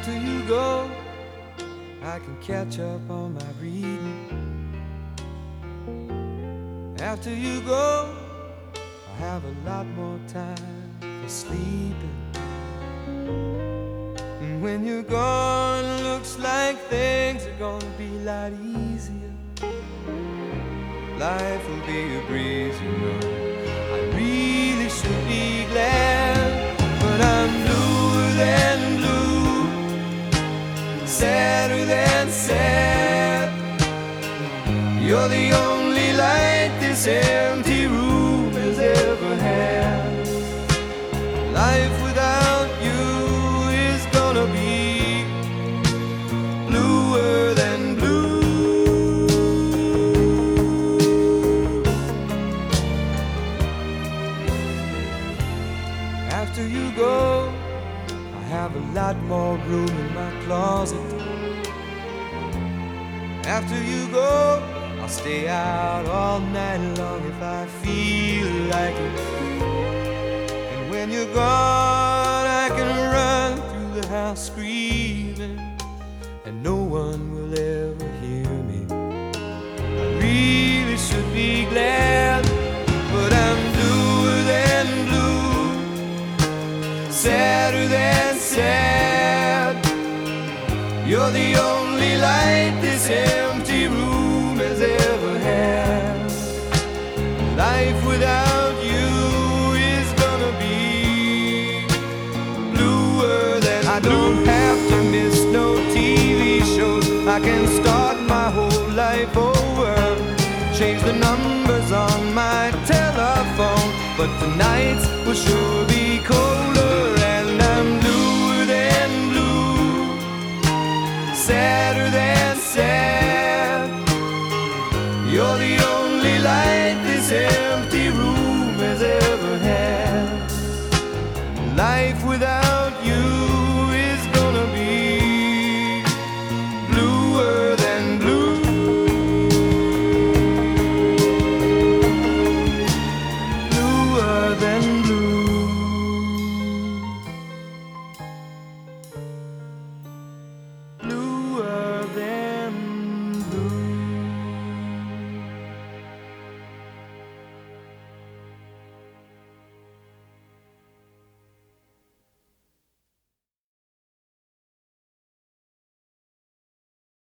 After you go, I can catch up on my reading. After you go, I have a lot more time for sleeping. And when you're gone, looks like things are gonna be a lot easier. Life will be a breeze, you know. I really should be glad, but I'm bluer than blue, sadder than sad. You're the only light this empty room has ever had. Life without you is gonna be bluer than blue. After you go, I have a lot more room in my closet. After you go, I'll stay out all night long if I feel like it. And when you're gone, I can run through the house screaming, and no one will ever hear me. I really should be glad, but I'm bluer than blue, sadder than sad. You're the only light this empty room has ever had. Life without you is gonna be bluer than blue. I don't have to miss no TV shows. I can start my whole life over, change the numbers on my telephone, but tonight's will sure be colder. And I'm bluer than blue, sadder than sad. You're the only light this empty room has ever had. Life without